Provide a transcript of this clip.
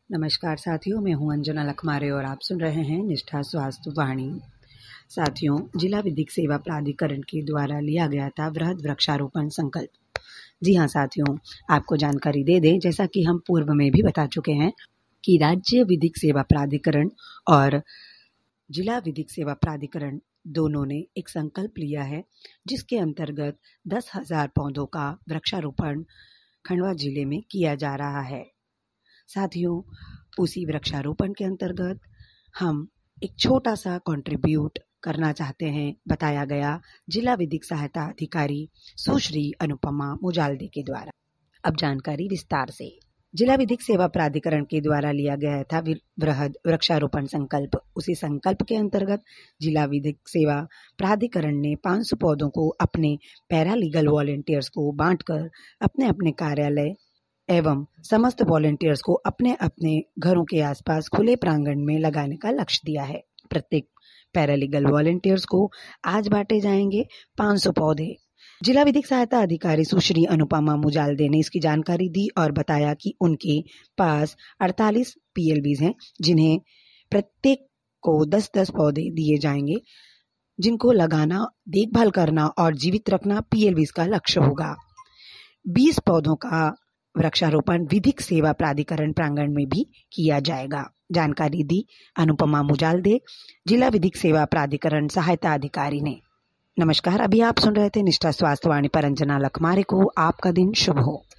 नमस्कार साथियों, मैं हूं अंजना लखमारे और आप सुन रहे हैं निष्ठा स्वास्थ्य वाणी। साथियों, जिला विधिक सेवा प्राधिकरण के द्वारा लिया गया था वृहद वृक्षारोपण संकल्प। जी हां साथियों, आपको जानकारी दे दें, जैसा कि हम पूर्व में भी बता चुके हैं कि राज्य विधिक सेवा प्राधिकरण और जिला विधिक सेवा प्राधिकरण दोनों ने एक संकल्प लिया है, जिसके अंतर्गत 10,000 पौधों का वृक्षारोपण खंडवा जिले में किया जा रहा है। साथियों, उसी वृक्षारोपण के अंतर्गत हम एक छोटा सा कंट्रीब्यूट करना चाहते हैं, बताया गया जिला विधिक सहायता अधिकारी सुश्री अनुपमा मुजाल्दे के द्वारा। अब जानकारी विस्तार से। जिला विधिक सेवा प्राधिकरण के द्वारा लिया गया था वृहद वृक्षारोपण संकल्प। उसी संकल्प के अंतर्गत जिला विधिक सेवा प्राधिकरण ने 500 पौधों को अपने पैरालीगल वॉलंटियर्स को बांटकर अपने अपने कार्यालय एवं समस्त वॉलंटियर्स को अपने अपने घरों के आसपास खुले प्रांगण में लगाने का लक्ष्य दिया है। प्रत्येक पैरालीगल वॉलंटियर्स को आज बांटे जाएंगे 500 पौधे। जिला विधिक सहायता अधिकारी सुश्री अनुपमा मुजाल्दे ने इसकी जानकारी दी और बताया कि उनके पास 48 पीएलबीज हैं, जिन्हें प्रत्येक को 10-10 पौधे दिए जाएंगे, जिनको लगाना, देखभाल करना और जीवित रखना पीएलबीज का लक्ष्य होगा। 20 पौधों का वृक्षारोपण विधिक सेवा प्राधिकरण प्रांगण में भी किया जाएगा। जानकारी दी अनुपमा मुजाल्दे, जिला विधिक सेवा प्राधिकरण सहायता अधिकारी ने। नमस्कार, अभी आप सुन रहे थे निष्ठा स्वास्थ्य वाणी पर अंजना लखमारे को। आपका दिन शुभ हो।